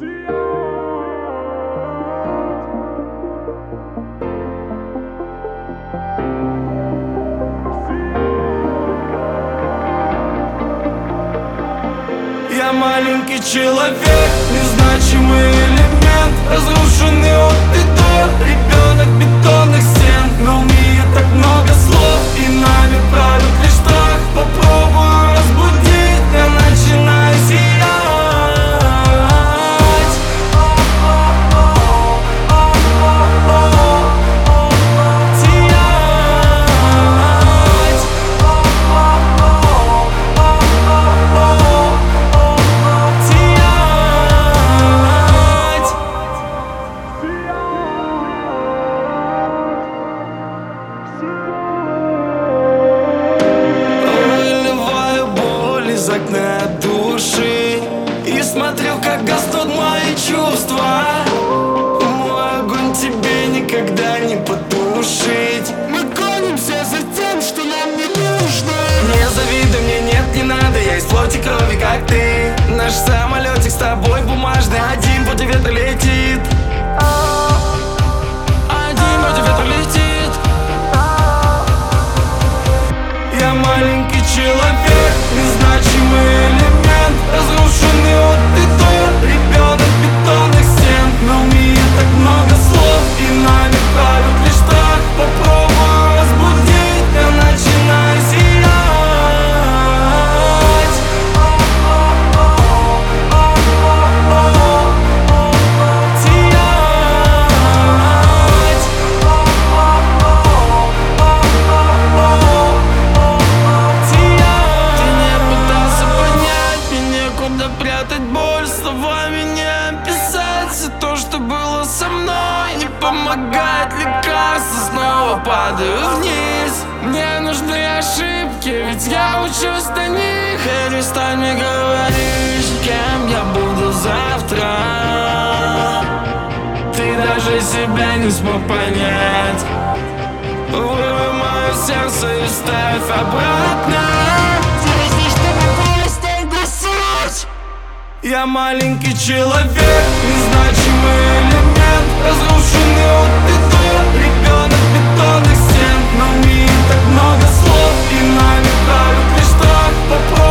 Я маленький человек, незначимый элемент, разрушенный от и до, ребенок бетонных стен. Но в мире так много слов, и нами правит лишь страх. Попробую разбудить, я начинаю сиять. Из окна души и смотрю, как гаснут мои чувства. Мой огонь тебе никогда не потушить. Мы гонимся за тем, что нам не нужно. Не завидуй мне, нет, не надо. Я из плоти крови, как ты. Наш самолетик с тобой бумажный, один против ветра летит. Один против ветра летит. Я маленький человек, незначимый элемент, разрушенный от и до, ребенок бетонных стен. Но в мире так много слов, и нами правит лишь страх. Попробую разбудить, я начинаю сиять. Прятать боль, словами не описать все то, что было со мной. Не помогает лекарство, снова падаю вниз. Мне нужны ошибки, ведь я учусь на них. Перестань мне говоришь, кем я буду завтра. Ты даже себя не смог понять. Вырви мое сердце и ставь обратно. Я маленький человек, незначимый элемент, разрушенный от и до, ребенок бетонных стен. Но в мире так много слов, и нами правит лишь страх. Попробуй